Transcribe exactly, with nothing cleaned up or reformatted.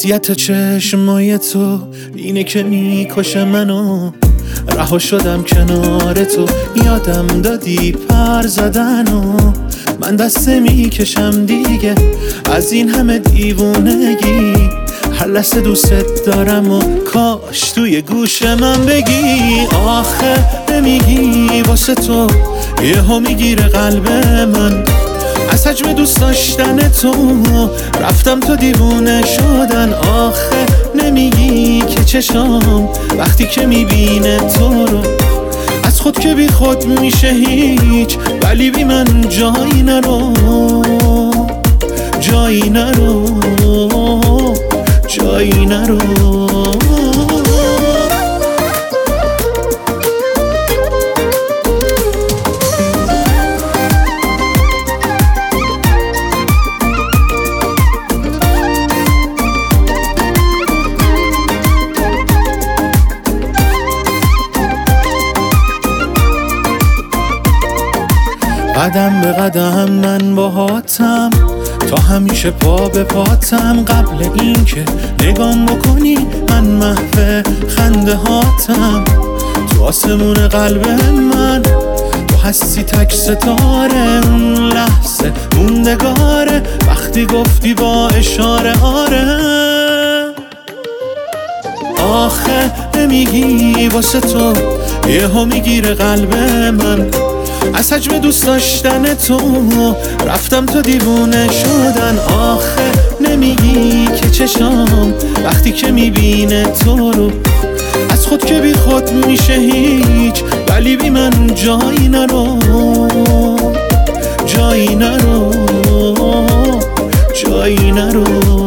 اذیت چشمای تو اینه که میکشه منو، رها شدم کنار تو یادم دادی پر زدن و من دسته میکشم دیگه از این همه دیوونگی. هر لحظه دوست دارم و کاش توی گوش من بگی آخه نمیگی واسه تو یهو میگیره قلب من از حجم دوست داشتن تو رفتم تو دیوونه شدن. آخه نمیگی که چشام وقتی که میبینه تو رو از خود که بی خود میشه هیچ، ولی بی من جایی نرو جایی نرو جایی نرو. قدم به قدم من باهاتم تا همیشه پا به پاتم، قبل این که نگام بکنی من محو خنده هاتم. تو آسمون قلب من تو هستی تک ستاره، اون لحظه موندگاره وقتی گفتی با اشاره آره. آخه نمیگی واسه تو یهو میگیره قلب من از حجم دوست داشتن تو رفتم تو دیوونه شدن. آخه نمیگی که چشام وقتی که میبینه تو رو از خود که بی خود میشه هیچ، ولی بی من جایی نرو جایی نرو جایی نرو.